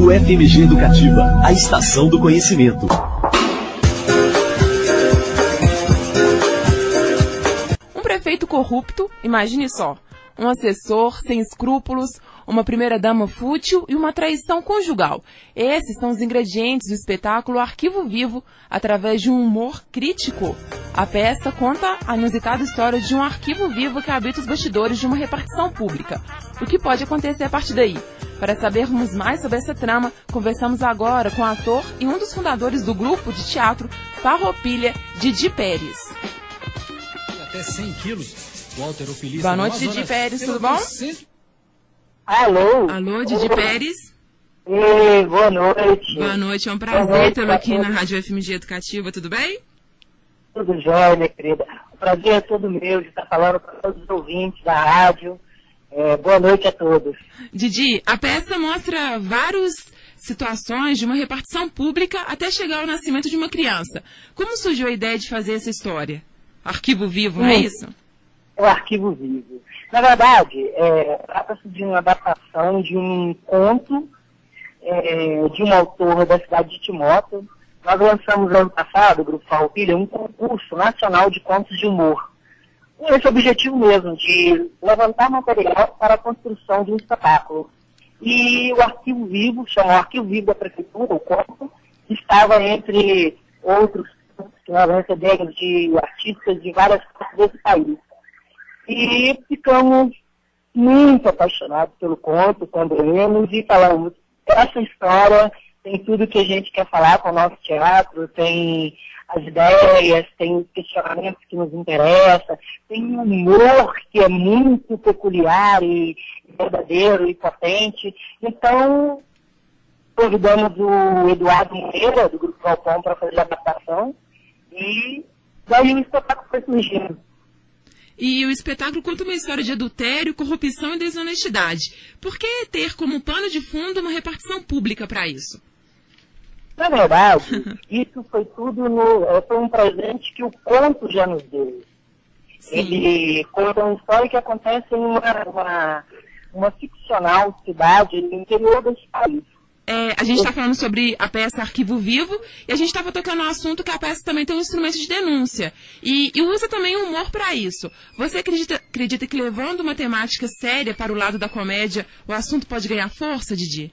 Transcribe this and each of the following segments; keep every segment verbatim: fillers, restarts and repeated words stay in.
Rádio F M G Educativa, a estação do conhecimento. Um prefeito corrupto, imagine só. Um assessor sem escrúpulos, uma primeira-dama fútil e uma traição conjugal. Esses são os ingredientes do espetáculo Arquivo Vivo, através de um humor crítico. A peça conta a inusitada história de um arquivo vivo que habita os bastidores de uma repartição pública. O que pode acontecer a partir daí? Para sabermos mais sobre essa trama, conversamos agora com o ator e um dos fundadores do grupo de teatro Farroupilha, Didi Pérez. Até cem quilos. Walter, o Feliz, boa noite, Didi Pérez, tudo bom? Alô? Alô, Didi Pérez? Ei, boa noite. Boa noite, é um prazer tê-lo aqui na Rádio F M G Educativa, tudo bem? Tudo jóia, minha querida. O prazer é todo meu de estar falando para todos os ouvintes da rádio. É, boa noite a todos. Didi, a peça mostra várias situações de uma repartição pública até chegar ao nascimento de uma criança. Como surgiu a ideia de fazer essa história? Arquivo Vivo, não é isso? É o Arquivo Vivo. Na verdade, é, trata-se de uma adaptação de um conto é, de um autor da cidade de Timóteo. Nós lançamos ano passado, o Grupo Farroupilha, um concurso nacional de contos de humor. Com esse objetivo mesmo, de levantar material para a construção de um espetáculo. E o Arquivo Vivo, chamado Arquivo Vivo da Prefeitura, o conto, estava entre outros que nós recebemos de artistas de várias partes desse país. E ficamos muito apaixonados pelo conto, quando lemos e falamos, essa história tem tudo que a gente quer falar com o nosso teatro, tem as ideias, tem os questionamentos que nos interessam, tem um humor que é muito peculiar e verdadeiro e potente. Então, convidamos o Eduardo Moreira, do Grupo Galpão, para fazer a adaptação, e daí o espetáculo foi surgindo. E o espetáculo conta uma história de adultério, corrupção e desonestidade. Por que ter como pano de fundo uma repartição pública para isso? Na verdade, isso foi tudo no, foi um presente que o conto já nos deu. Sim. Ele conta uma história que acontece em uma, uma, uma ficcional cidade no interior desse país. É, a gente está falando sobre a peça Arquivo Vivo e a gente estava tocando no assunto que a peça também tem um instrumento de denúncia e, e usa também o humor para isso. Você acredita, acredita que levando uma temática séria para o lado da comédia, o assunto pode ganhar força, Didi?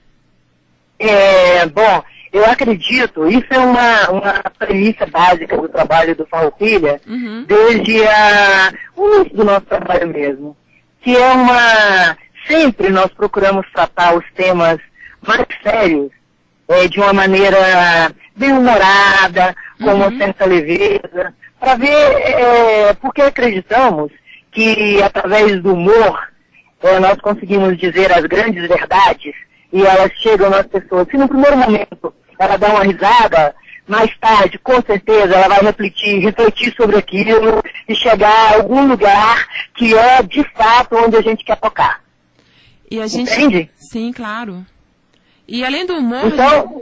É, bom, eu acredito, isso é uma, uma premissa básica do trabalho do Farroupilha, uhum. desde a, o início do nosso trabalho mesmo, que é uma, sempre nós procuramos tratar os temas mais sérios, é, de uma maneira bem humorada, com uhum. uma certa leveza, para ver, é, porque acreditamos que através do humor é, nós conseguimos dizer as grandes verdades e elas chegam nas pessoas. Se no primeiro momento ela dá uma risada, mais tarde, com certeza, ela vai refletir, refletir sobre aquilo e chegar a algum lugar que é, de fato, onde a gente quer tocar. E a gente... Entende? Sim, claro. E além do humor... Então,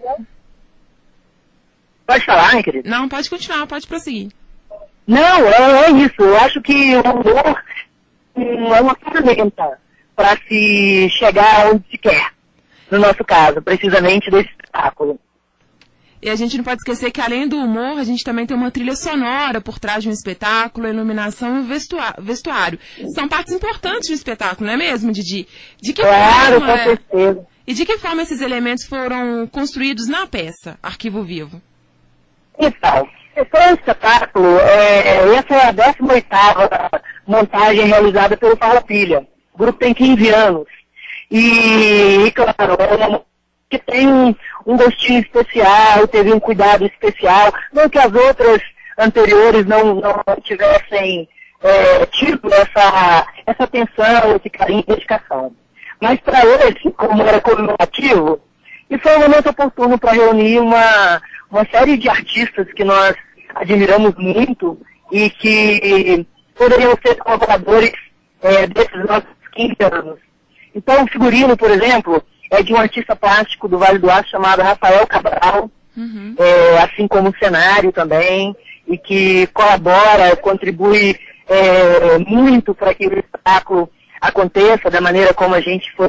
pode falar, hein, querido? Não, pode continuar, pode prosseguir. Não, é, é isso. Eu acho que o humor é uma ferramenta para se chegar onde se quer. No nosso caso, precisamente desse espetáculo. E a gente não pode esquecer que, além do humor, a gente também tem uma trilha sonora por trás de um espetáculo, a iluminação e o vestuário. São partes importantes do espetáculo, não é mesmo, Didi? De que claro, forma, com certeza. E de que forma esses elementos foram construídos na peça Arquivo Vivo? Então, esse é um espetáculo, é, essa é a décima oitava montagem realizada pelo Farroupilha. O grupo tem quinze anos. E, claro, é uma que tem um, um gostinho especial, teve um cuidado especial, não que as outras anteriores não, não tivessem é, tido essa, essa atenção, esse carinho e dedicação. Mas para esse, como era comemorativo, e foi um momento oportuno para reunir uma, uma série de artistas que nós admiramos muito e que poderiam ser colaboradores é, desses nossos quinze anos. Então, o figurino, por exemplo, é de um artista plástico do Vale do Aço chamado Rafael Cabral, uhum. é, assim como o cenário também, e que colabora, contribui é, muito para que o espetáculo aconteça da maneira como a gente foi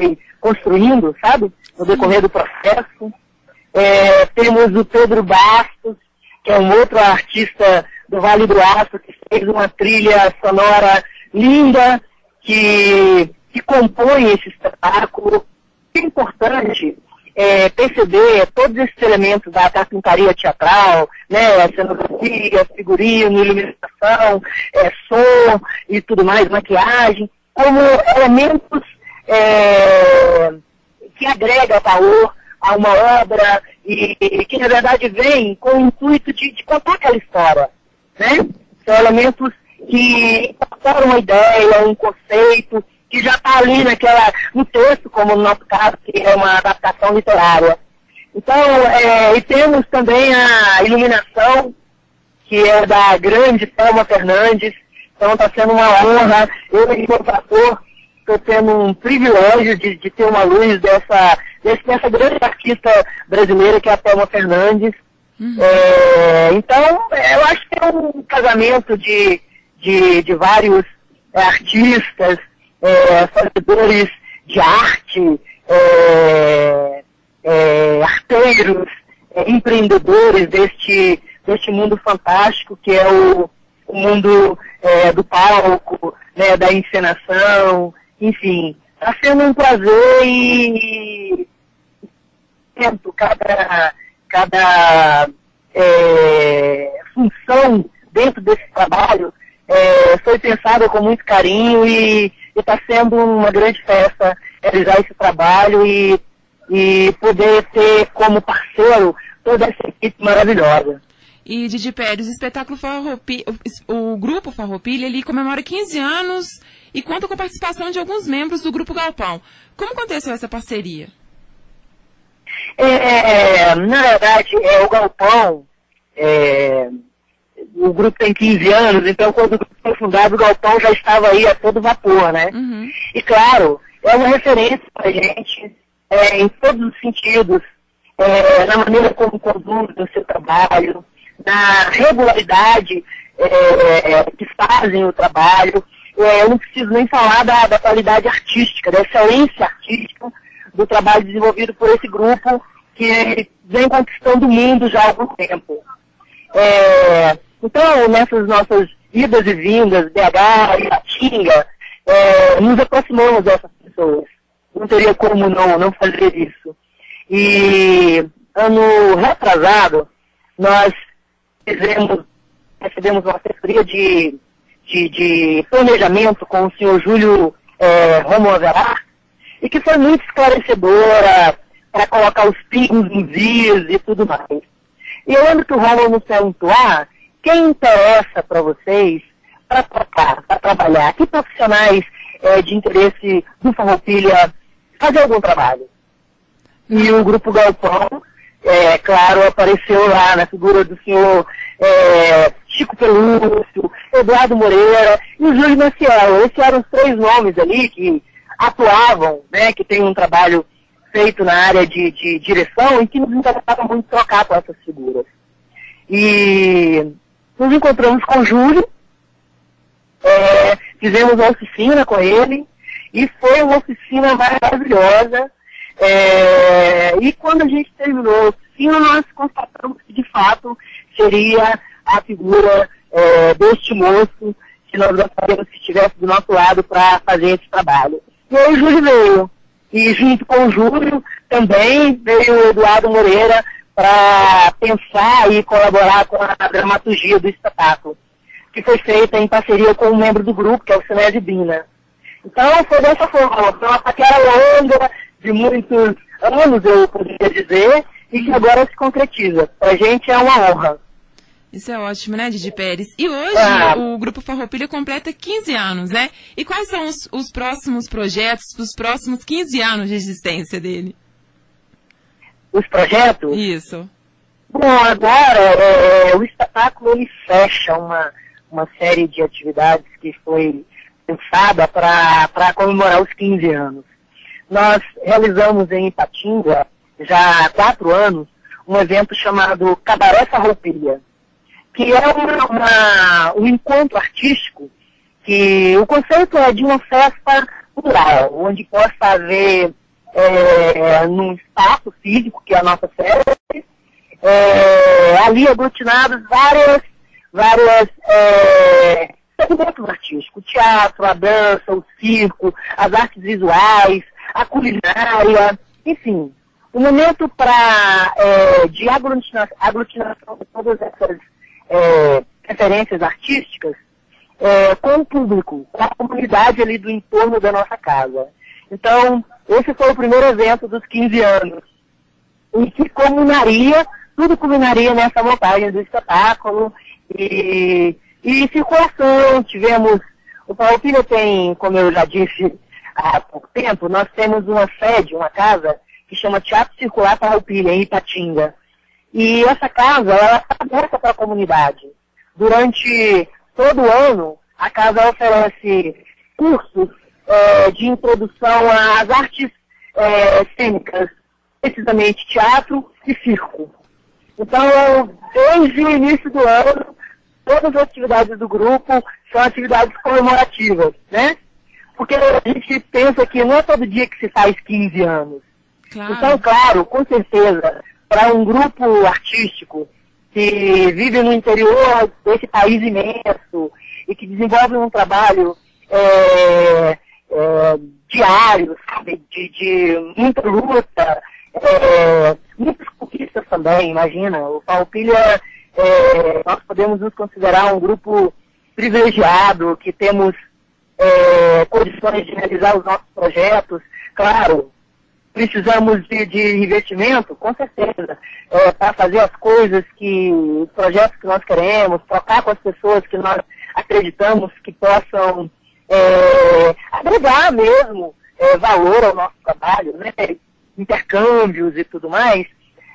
construindo, sabe? No decorrer do processo. É, temos o Pedro Bastos, que é um outro artista do Vale do Aço, que fez uma trilha sonora linda, que, que compõe esse espetáculo. É importante é, perceber todos esses elementos da carpintaria teatral, né, cenografia, figurino, iluminação, é, som e tudo mais, maquiagem, como elementos é, que agregam valor a uma obra e, e que, na verdade, vem com o intuito de, de contar aquela história, né? São elementos que incorporam uma ideia, um conceito, que já está ali naquela, no texto, como no nosso caso, que é uma adaptação literária. Então, é, e temos também a iluminação, que é da grande Thelma Fernandes. Então está sendo uma honra, eu e meu ator, estou tendo um privilégio de, de ter uma luz dessa, dessa grande artista brasileira que é a Thelma Fernandes. Uhum. É, então, eu acho que é um casamento de, de, de vários é, artistas, é, fazedores de arte, é, é, arteiros, é, empreendedores deste, deste mundo fantástico que é o, o mundo é, do palco, né, da encenação, enfim. Está sendo um prazer e cada, cada é, função dentro desse trabalho é, foi pensada com muito carinho e está sendo uma grande festa realizar esse trabalho e, e poder ter como parceiro toda essa equipe maravilhosa. E, Didi Pérez, o espetáculo Farroupilha, o, o grupo Farroupilha, ele comemora quinze anos e conta com a participação de alguns membros do Grupo Galpão. Como aconteceu essa parceria? É, na verdade, é, o Galpão, é, o grupo tem quinze anos, então quando o grupo foi fundado, o Galpão já estava aí a todo vapor, né? Uhum. E claro, é uma referência para a gente, é, em todos os sentidos, é, na maneira como conduz o seu trabalho, na regularidade é, que fazem o trabalho. É, eu não preciso nem falar da, da qualidade artística, da excelência artística do trabalho desenvolvido por esse grupo que vem conquistando o mundo já há algum tempo. É, então, nessas nossas idas e vindas, B H e Ipatinga, é, nos aproximamos dessas pessoas. Não teria como não, não fazer isso. E ano retrasado, nós fizemos, recebemos uma assessoria de, de, de planejamento com o senhor Júlio é, Romo Avelar, e que foi muito esclarecedora para colocar os pingos nos is e tudo mais. E eu lembro que o Romulo nos perguntou, ah, quem interessa para vocês para tocar, para trabalhar? Que profissionais é, de interesse do Farroupilha fazer algum trabalho? E o Grupo Galpão, é, claro, apareceu lá na figura do senhor é, Chico Pelúcio, Eduardo Moreira e o Júlio Maciel. Esses eram os três nomes ali que atuavam, né, que tem um trabalho feito na área de, de direção e que nos interessava muito trocar com essas figuras. E nos encontramos com o Júlio, é, fizemos uma oficina com ele e foi uma oficina maravilhosa. É, e quando a gente terminou a oficina, nós constatamos que de fato seria a figura é, deste moço que nós gostaríamos que estivesse do nosso lado para fazer esse trabalho. E aí o Júlio veio. E junto com o Júlio também veio o Eduardo Moreira para pensar e colaborar com a dramaturgia do espetáculo, que foi feita em parceria com um membro do grupo, que é o Sinésio Bina. Então foi dessa forma, foi uma paquera longa, de muitos anos, eu poderia dizer, e que agora se concretiza. Para a gente é uma honra. Isso é ótimo, né, Didi Pérez? E hoje ah. o Grupo Farroupilha completa quinze anos, né? E quais são os, os próximos projetos dos próximos quinze anos de existência dele? Os projetos? Isso. Bom, agora é, o espetáculo ele fecha uma, uma série de atividades que foi pensada para comemorar os quinze anos. Nós realizamos em Ipatinga, já há quatro anos, um evento chamado Cabaré Farroupilha, que é uma, uma, um encontro artístico, que o conceito é de uma festa cultural, onde possa haver é, num espaço físico, que é a nossa sede, é, ali aglutinados várias, várias é, segmentos artísticos, o teatro, a dança, o circo, as artes visuais, a culinária, enfim, um momento para é, de aglutina, aglutinação de todas essas é, referências artísticas é, com o público, com a comunidade ali do entorno da nossa casa. Então, esse foi o primeiro evento dos quinze anos, em que culminaria, tudo culminaria nessa montagem do espetáculo e, e circulação. Tivemos, o Farroupilha tem, como eu já disse há pouco tempo, nós temos uma sede, uma casa, que chama Teatro Circular Farroupilha, em Ipatinga. E essa casa, ela está aberta para a comunidade. Durante todo o ano, a casa oferece cursos é, de introdução às artes é, cênicas, precisamente teatro e circo. Então, desde o início do ano, todas as atividades do grupo são atividades comemorativas, né? Porque a gente pensa que não é todo dia que se faz quinze anos. Claro. Então, claro, com certeza, para um grupo artístico que vive no interior desse país imenso e que desenvolve um trabalho é, é, diário, sabe, de, de muita luta, é, muitas conquistas também, imagina. O Farroupilha, é, nós podemos nos considerar um grupo privilegiado, que temos é, condições de realizar os nossos projetos. Claro, precisamos de, de investimento, com certeza, é, para fazer as coisas que, os projetos que nós queremos, trocar com as pessoas que nós acreditamos que possam é, agregar mesmo é, valor ao nosso trabalho, né? Intercâmbios e tudo mais,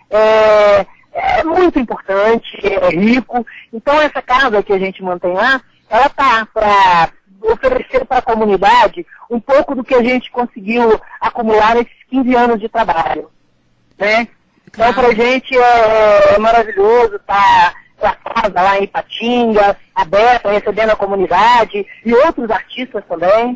é, é muito importante, é rico. Então essa casa que a gente mantém lá, ela está para oferecer para a comunidade um pouco do que a gente conseguiu acumular nesses quinze anos de trabalho, né? Então, para a gente é, é maravilhoso estar com a casa lá em Ipatinga, aberta, recebendo a comunidade e outros artistas também.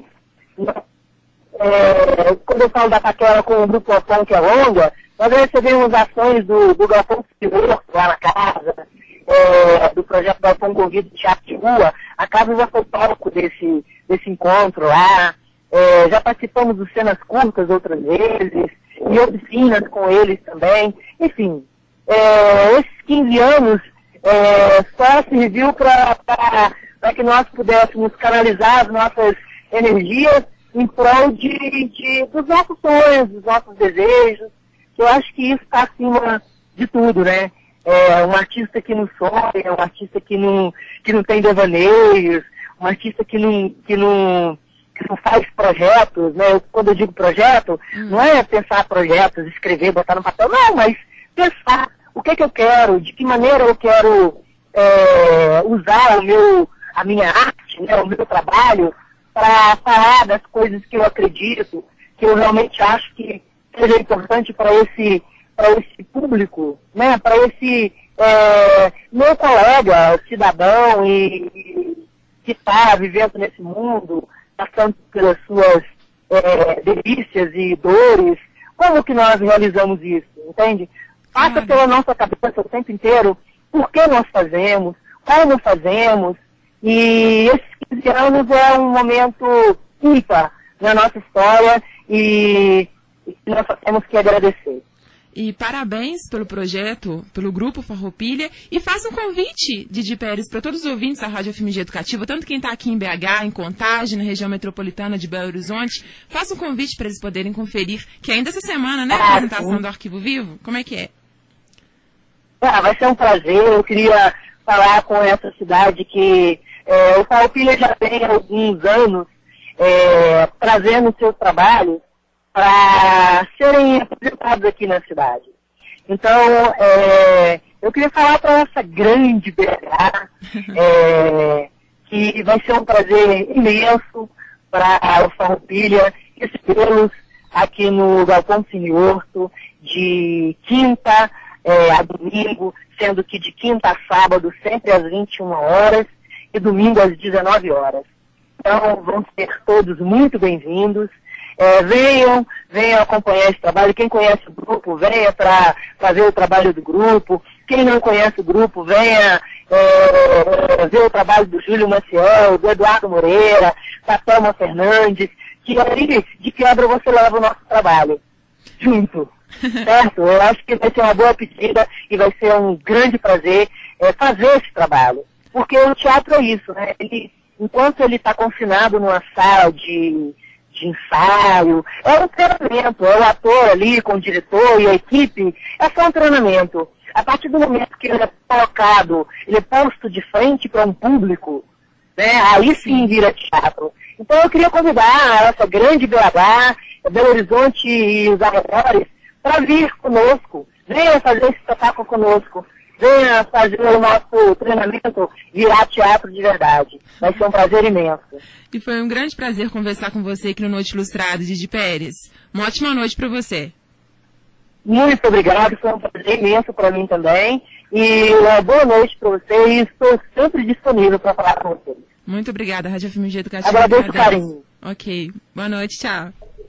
É, quando eu falo da Paquera com o Grupo Galpão, que é longa, nós recebemos ações do, do Galpão Senhor lá na casa, é, do projeto Galpão Convida Teatro de Rua. A casa já foi palco desse, desse encontro lá. É, já participamos dos Cenas Curtas outras vezes, e oficinas com eles também. Enfim, é, esses quinze anos é, só serviu para que nós pudéssemos canalizar as nossas energias em prol de, de, dos nossos sonhos, dos nossos desejos, que eu acho que isso está acima de tudo, né? É, um artista que não sonha, um artista que não, que não tem devaneios, um artista que não, que não, que não faz projetos, né? Eu, quando eu digo projeto, hum. não é pensar projetos, escrever, botar no papel, não, mas pensar o que, que eu quero, de que maneira eu quero é, usar o meu, a minha arte, né, o meu trabalho, para falar das coisas que eu acredito, que eu realmente acho que seja importante para esse, para esse público, né, para esse é, meu colega, cidadão, e, e que está vivendo nesse mundo, passando pelas suas é, delícias e dores. Como que nós realizamos isso, entende? Passa uhum. pela nossa cabeça o tempo inteiro por que nós fazemos, como fazemos, e esses quinze anos é um momento ímpar na nossa história e, e nós só temos que agradecer. E parabéns pelo projeto, pelo Grupo Farroupilha, e faça um convite, Didi Pérez, para todos os ouvintes da Rádio F M G Educativa, tanto quem está aqui em B H, em Contagem, na região metropolitana de Belo Horizonte. Faça um convite para eles poderem conferir, que ainda essa semana, né, a apresentação do Arquivo Vivo, como é que é? Ah, vai ser um prazer. Eu queria falar com essa cidade que é, o Farroupilha já tem alguns anos é, trazendo seus trabalhos para serem apresentados aqui na cidade. Então, é, eu queria falar para essa grande B H é, que vai ser um prazer imenso para o Farroupilha recebê-los aqui no Galpão Senhor de quinta é, a domingo, sendo que de quinta a sábado sempre às vinte e uma horas e domingo às dezenove horas. Então, vão ser todos muito bem-vindos. É, venham, venham acompanhar esse trabalho. Quem conhece o grupo, venha para fazer o trabalho do grupo. Quem não conhece o grupo, venha é, ver o trabalho do Júlio Maciel, do Eduardo Moreira, da Thelma Fernandes, que aí, de quebra, você leva o nosso trabalho junto. Certo? Eu acho que vai ser uma boa pedida e vai ser um grande prazer é, fazer esse trabalho. Porque o teatro é isso, né? Ele, enquanto ele está confinado numa sala de, de ensaio, é um treinamento, é o ator ali com o diretor e a equipe, é só um treinamento. A partir do momento que ele é colocado, ele é posto de frente para um público, né? Aí sim vira teatro. Então eu queria convidar essa grande B H, Belo Horizonte e os arredores, para vir conosco, venha fazer esse espetáculo conosco, venha fazer o nosso treinamento virar teatro de verdade. Vai ser um prazer imenso. E foi um grande prazer conversar com você aqui no Noite Ilustrada, Didi Pérez. Uma ótima noite para você. Muito obrigado, foi um prazer imenso para mim também. E uma boa noite para você e estou sempre disponível para falar com vocês. Muito obrigada, Rádio F M G Educativa. Agradeço o carinho. Ok, boa noite, tchau.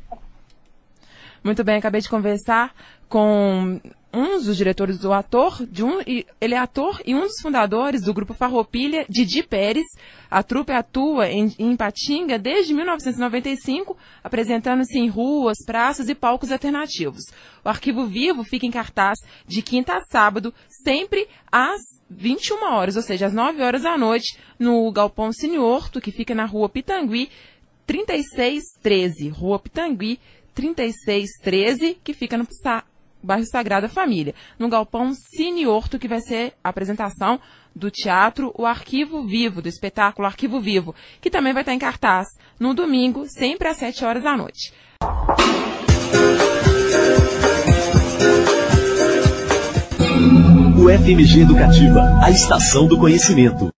Muito bem, acabei de conversar com um dos diretores do ator, de um, ele é ator e um dos fundadores do grupo Farroupilha, Didi Pérez. A trupe atua em, em Ipatinga desde mil novecentos e noventa e cinco, apresentando-se em ruas, praças e palcos alternativos. O Arquivo Vivo fica em cartaz de quinta a sábado, sempre às vinte e uma horas, ou seja, às nove horas da noite, no Galpão Cine Horto, que fica na rua Pitangui, trinta e seis treze. Rua Pitangui, trinta e seis treze, que fica no bairro Sagrada Família, no Galpão Cine Horto, que vai ser a apresentação do teatro O Arquivo Vivo, do espetáculo Arquivo Vivo, que também vai estar em cartaz no domingo, sempre às sete horas da noite. O F M G Educativa, a estação do conhecimento.